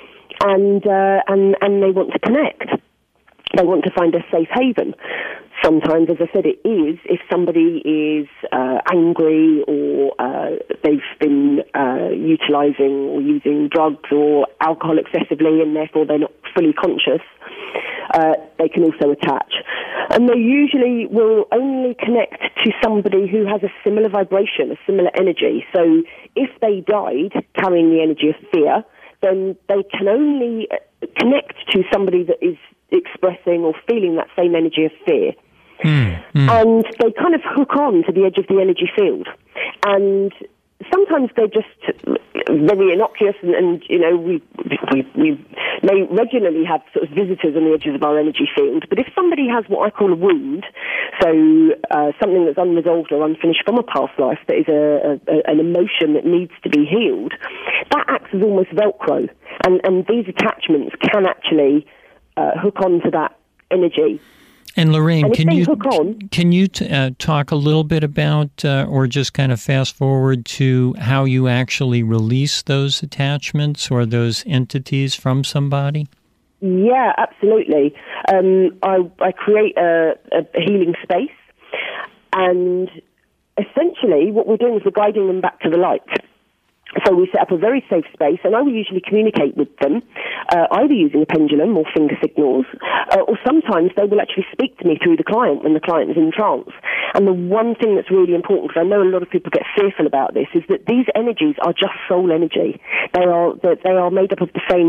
and, uh, and, and they want to connect. They want to find a safe haven. Sometimes, as I said, it is if somebody is uh, angry or uh, they've been uh, utilising or using drugs or alcohol excessively and therefore they're not fully conscious, uh, they can also attach. And they usually will only connect to somebody who has a similar vibration, a similar energy. So if they died carrying the energy of fear, then they can only connect to somebody that is expressing or feeling that same energy of fear. Mm, mm. And they kind of hook on to the edge of the energy field. And sometimes they're just very innocuous and, and you know, we, we, we may regularly have sort of visitors on the edges of our energy field. But if somebody has what I call a wound, so uh, something that's unresolved or unfinished from a past life, that is a, a, an emotion that needs to be healed, that acts as almost Velcro. And, and these attachments can actually uh, hook on to that energy. And Lorraine, and can you on, can you t- uh, talk a little bit about, uh, or just kind of fast forward to how you actually release those attachments or those entities from somebody? Yeah, absolutely. Um, I, I create a, a healing space, and essentially what we're doing is we're guiding them back to the light. So we set up a very safe space, and I will usually communicate with them, uh, either using a pendulum or finger signals, uh, or sometimes they will actually speak to me through the client when the client is in trance. And the one thing that's really important, because I know a lot of people get fearful about this, is that these energies are just soul energy. They are they are made up of the same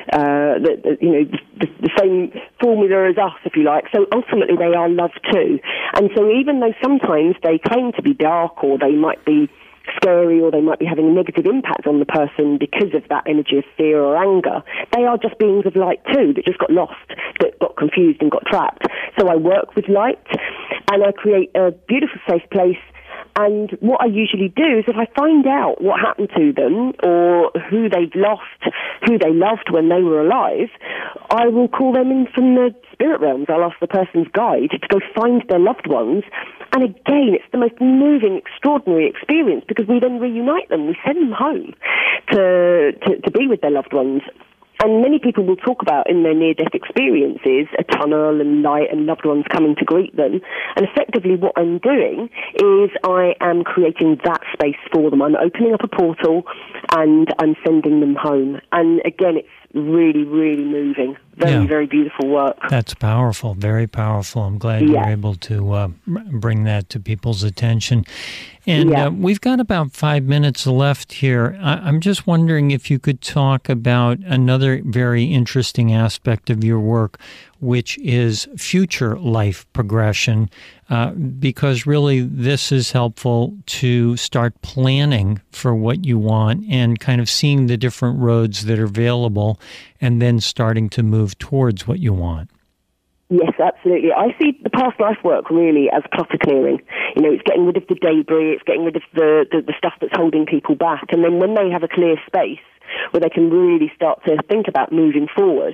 uh, the, the, you know, the, the same formula as us, if you like. So ultimately they are love too. And so even though sometimes they claim to be dark, or they might be scary, or they might be having a negative impact on the person because of that energy of fear or anger, they are just beings of light too, that just got lost, that got confused and got trapped. So I work with light, and I create a beautiful safe place. And what I usually do is, if I find out what happened to them, or who they've lost, who they loved when they were alive, I will call them in from the spirit realms. I'll ask the person's guide to go find their loved ones. And again, it's the most moving, extraordinary experience, because we then reunite them. We send them home to, to, to be with their loved ones. And many people will talk about in their near-death experiences a tunnel and light and loved ones coming to greet them. And effectively what I'm doing is I am creating that space for them. I'm opening up a portal and I'm sending them home. And again, it's really, really moving. Very, yeah. very beautiful work. That's powerful, very powerful. I'm glad yeah. you're able to uh, bring that to people's attention. And yeah. uh, we've got about five minutes left here. I- I'm just wondering if you could talk about another very interesting aspect of your work, which is future life progression, uh, because really this is helpful to start planning for what you want and kind of seeing the different roads that are available and then starting to move towards what you want. Yes, absolutely. I see the past life work really as clutter clearing. You know, it's getting rid of the debris, it's getting rid of the, the, the stuff that's holding people back. And then when they have a clear space where they can really start to think about moving forward,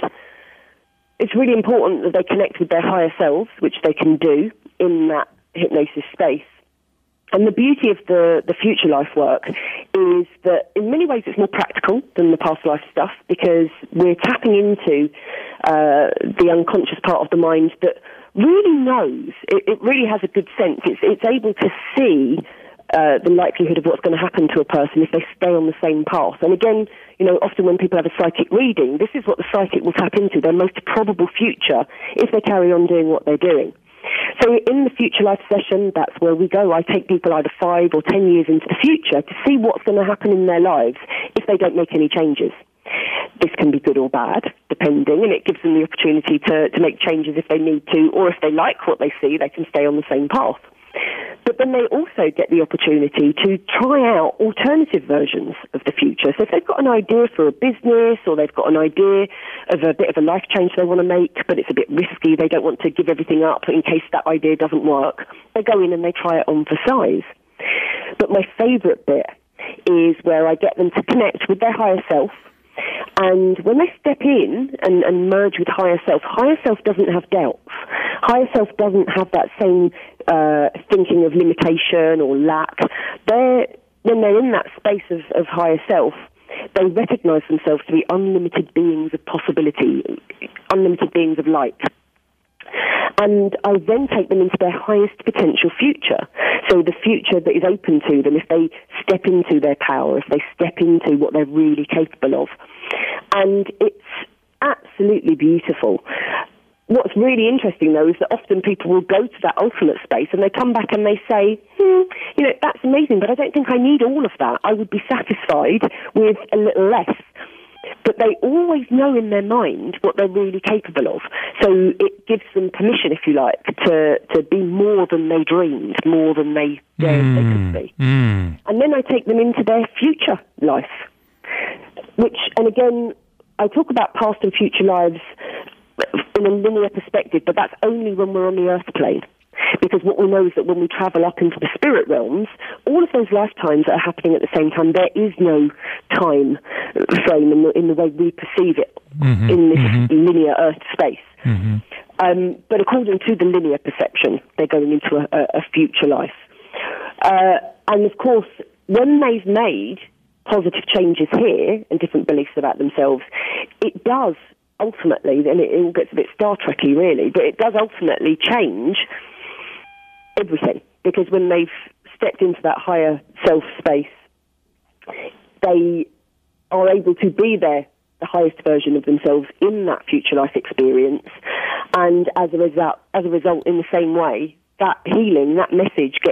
it's really important that they connect with their higher selves, which they can do in that hypnosis space. And the beauty of the, the future life work is that in many ways it's more practical than the past life stuff, because we're tapping into uh, the unconscious part of the mind that really knows. It, it really has a good sense. It's, it's able to see uh, the likelihood of what's going to happen to a person if they stay on the same path. And again, you know, often when people have a psychic reading, this is what the psychic will tap into, their most probable future, if they carry on doing what they're doing. So in the future life session, that's where we go. I take people either five or ten years into the future to see what's going to happen in their lives if they don't make any changes. This can be good or bad, depending, and it gives them the opportunity to, to make changes if they need to, or if they like what they see, they can stay on the same path. But then they also get the opportunity to try out alternative versions of the future. So if they've got an idea for a business, or they've got an idea of a bit of a life change they want to make, but it's a bit risky, they don't want to give everything up in case that idea doesn't work, they go in and they try it on for size. But my favourite bit is where I get them to connect with their higher self. And when they step in and, and merge with higher self, higher self doesn't have doubts. Higher self doesn't have that same uh, thinking of limitation or lack. They're, when they're in that space of, of higher self, they recognize themselves to be unlimited beings of possibility, unlimited beings of light. And I then take them into their highest potential future. So the future that is open to them if they step into their power, if they step into what they're really capable of. And it's absolutely beautiful. What's really interesting, though, is that often people will go to that ultimate space and they come back and they say, hmm, you know, that's amazing, but I don't think I need all of that. I would be satisfied with a little less. But they always know in their mind what they're really capable of. So it gives them permission, if you like, to, to be more than they dreamed, more than they dared mm, they could be. Mm. And then I take them into their future life, which, and again, I talk about past and future lives in a linear perspective, but that's only when we're on the earth plane. Because what we know is that when we travel up into the spirit realms, all of those lifetimes that are happening at the same time, there is no time frame in the, in the way we perceive it mm-hmm, in this mm-hmm. linear earth space. Mm-hmm. Um, but according to the linear perception, they're going into a, a, a future life. Uh, and of course, when they've made positive changes here and different beliefs about themselves, it does ultimately, and it, it all gets a bit Star Trek-y really, but it does ultimately change everything, because when they've stepped into that higher self space, they are able to be their the highest version of themselves in that future life experience, and as a result, as a result, in the same way, that healing, that message gets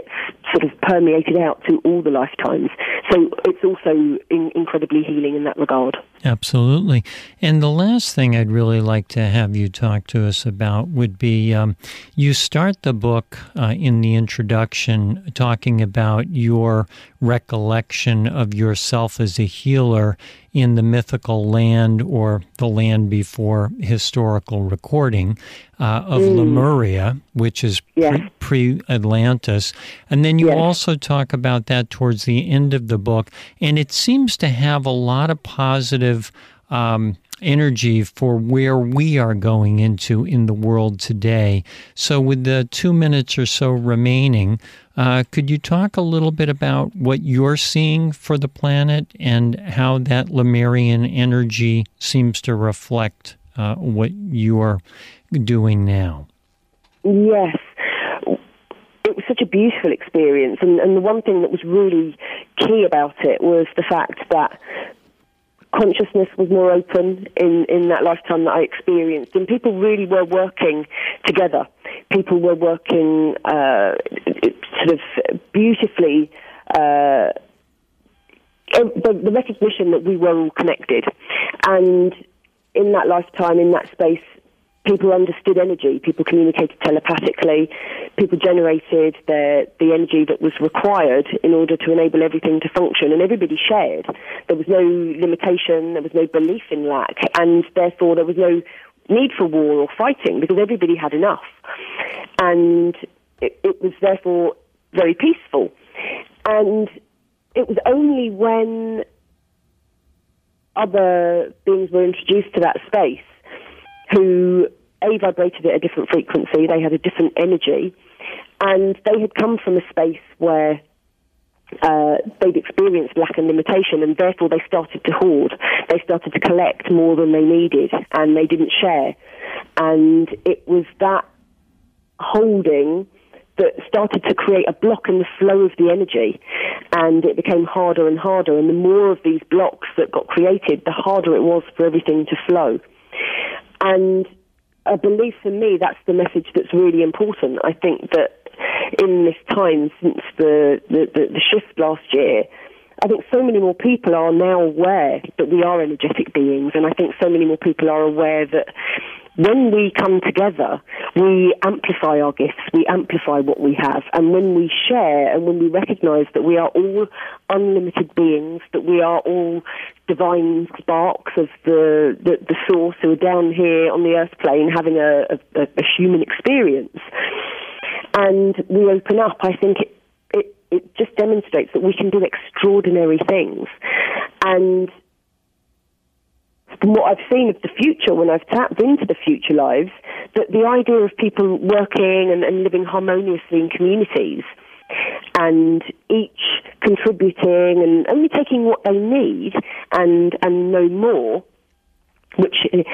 sort of permeated out to all the lifetimes. So it's also in, incredibly healing in that regard. Absolutely. And the last thing I'd really like to have you talk to us about would be, um, you start the book uh, in the introduction talking about your recollection of yourself as a healer in the mythical land, or the land before historical recording, uh, of mm. Lemuria, which is yes. pre- pre-Atlantis. And then you yes. also talk about that towards the end of the book, and it seems to have a lot of positive um, energy for where we are going into in the world today. So with the two minutes or so remaining, uh, could you talk a little bit about what you're seeing for the planet and how that Lemurian energy seems to reflect uh, what you're doing now? Yes. It was such a beautiful experience, and, and the one thing that was really key about it was the fact that consciousness was more open in, in that lifetime that I experienced, and people really were working together. People were working uh, sort of beautifully, uh, the, the recognition that we were all connected. And in that lifetime, in that space, people understood energy, people communicated telepathically, people generated their, the energy that was required in order to enable everything to function, and everybody shared. There was no limitation, there was no belief in lack, and therefore there was no need for war or fighting because everybody had enough. And it, it was therefore very peaceful. And it was only when other beings were introduced to that space who, A, vibrated at a different frequency, they had a different energy, and they had come from a space where uh, they'd experienced lack and limitation, and therefore they started to hoard. They started to collect more than they needed, and they didn't share. And it was that holding that started to create a block in the flow of the energy, and it became harder and harder, and the more of these blocks that got created, the harder it was for everything to flow. And I believe for me that's the message that's really important. I think that in this time since the, the, the, the shift last year, I think so many more people are now aware that we are energetic beings, and I think so many more people are aware that when we come together, we amplify our gifts, we amplify what we have, and when we share and when we recognize that we are all unlimited beings, that we are all divine sparks of the, the, the source who are down here on the earth plane having a, a, a human experience, and we open up, I think it, it, it just demonstrates that we can do extraordinary things. And from what I've seen of the future, when I've tapped into the future lives, that the idea of people working and, and living harmoniously in communities and each contributing and only taking what they need and, and no more, which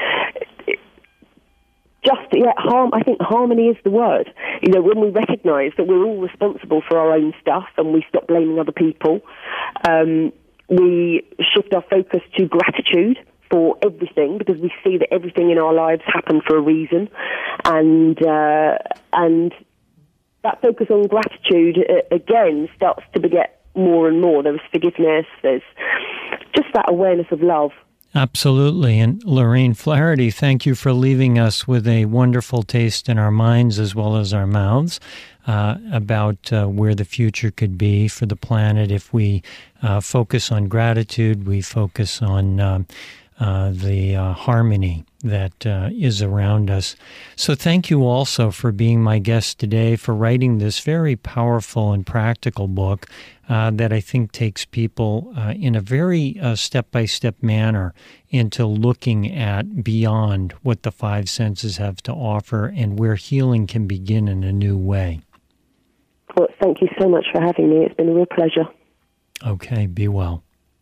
just, yeah, harm, I think harmony is the word. You know, when we recognise that we're all responsible for our own stuff and we stop blaming other people, um, we shift our focus to gratitude for everything, because we see that everything in our lives happened for a reason, and uh, and that focus on gratitude uh, again starts to beget more and more. There's forgiveness, there's just that awareness of love. Absolutely. And Lorraine Flaherty, thank you for leaving us with a wonderful taste in our minds as well as our mouths uh, about uh, where the future could be for the planet if we uh, focus on gratitude, we focus on um, Uh, the uh, harmony that uh, is around us. So thank you also for being my guest today, for writing this very powerful and practical book uh, that I think takes people uh, in a very uh, step-by-step manner into looking at beyond what the five senses have to offer and where healing can begin in a new way. Well, thank you so much for having me. It's been a real pleasure. Okay, be well.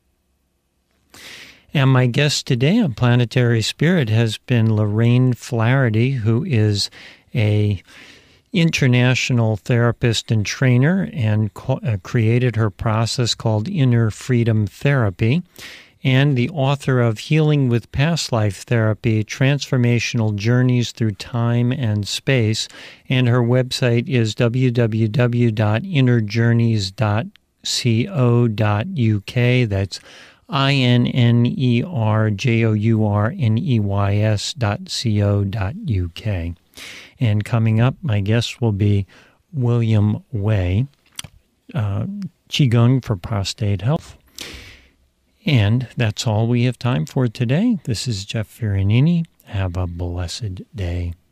And my guest today on Planetary Spirit has been Lorraine Flaherty, who is a international therapist and trainer and co- uh, created her process called Inner Freedom Therapy. and the author of Healing with Past Life Therapy, Transformational Journeys Through Time and Space. And her website is w w w dot inner journeys dot co dot u k. That's I N N E R J O U R N E Y S dot co dot u k. And coming up, my guest will be William Wei, uh, Qigong for Prostate Health. And that's all we have time for today. This is Jeff Ferranini. Have a blessed day.